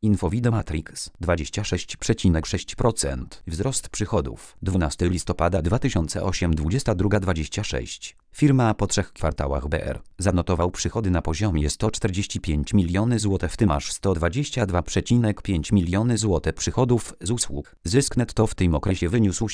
Infovide Matrix 26,6%. Wzrost przychodów 12 listopada 2008 22,26. Firma po 3 kwartałach BR zanotował przychody na poziomie 145 miliony zł, w tym aż 122,5 miliony zł przychodów z usług. Zysk netto w tym okresie wyniósł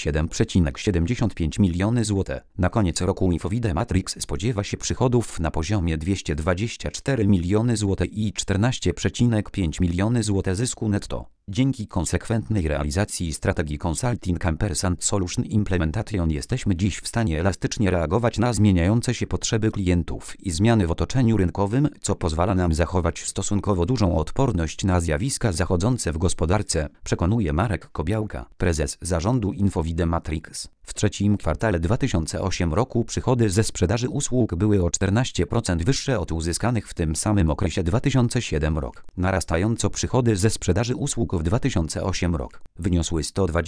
7,75 miliony zł. Na koniec roku Infovide Matrix spodziewa się przychodów na poziomie 224 miliony zł i 14,5 miliony zł zysku netto. Dzięki konsekwentnej realizacji strategii Consulting Ampersand Solution Implementation jesteśmy dziś w stanie elastycznie reagować na zmieniające się potrzeby klientów i zmiany w otoczeniu rynkowym, co pozwala nam zachować stosunkowo dużą odporność na zjawiska zachodzące w gospodarce, przekonuje Marek Kobiałka, prezes zarządu Infovide Matrix. W trzecim kwartale 2008 roku przychody ze sprzedaży usług były o 14% wyższe od uzyskanych w tym samym okresie 2007 rok. Narastająco przychody ze sprzedaży usług w 2008 rok wyniosły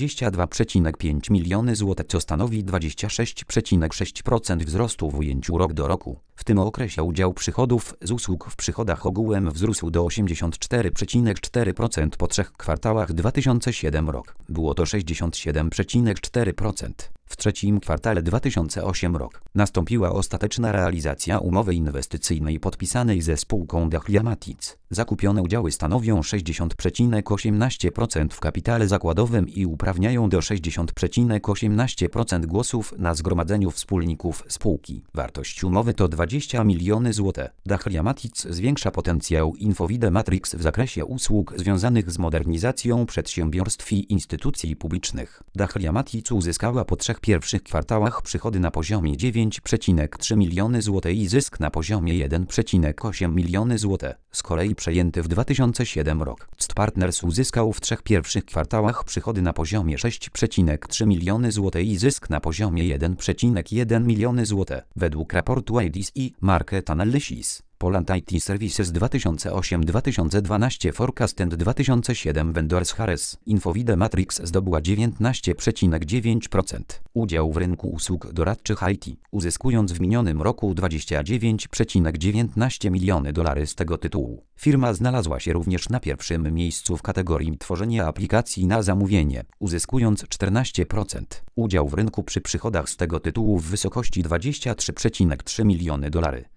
122,5 miliony zł, co stanowi 26,6% wzrostu w ujęciu rok do roku. W tym okresie udział przychodów z usług w przychodach ogółem wzrósł do 84,4%. Po 3 kwartałach 2007 rok było to 67,4%. W trzecim kwartale 2008 rok nastąpiła ostateczna realizacja umowy inwestycyjnej podpisanej ze spółką Dachlia Matic. Zakupione udziały stanowią 60,18% w kapitale zakładowym i uprawniają do 60,18% głosów na zgromadzeniu wspólników spółki. Wartość umowy to 20 miliony zł. Dachlia Matic zwiększa potencjał Infovide Matrix w zakresie usług związanych z modernizacją przedsiębiorstw i instytucji publicznych. Dachlia Matic uzyskała po 3 pierwszych kwartałach przychody na poziomie 9,3 miliony zł i zysk na poziomie 1,8 miliony zł. Z kolei przejęty w 2007 rok CT Partners uzyskał w 3 pierwszych kwartałach przychody na poziomie 6,3 miliony zł i zysk na poziomie 1,1 miliony zł. Według raportu IDC i Market Analysis Poland IT Services 2008-2012 Forecast and 2007 Vendors Harris Infovide Matrix zdobyła 19,9% udział w rynku usług doradczych IT, uzyskując w minionym roku 29,19 miliony dolarów z tego tytułu. Firma znalazła się również na pierwszym miejscu w kategorii tworzenia aplikacji na zamówienie, uzyskując 14% udział w rynku przy przychodach z tego tytułu w wysokości 23,3 miliony dolarów.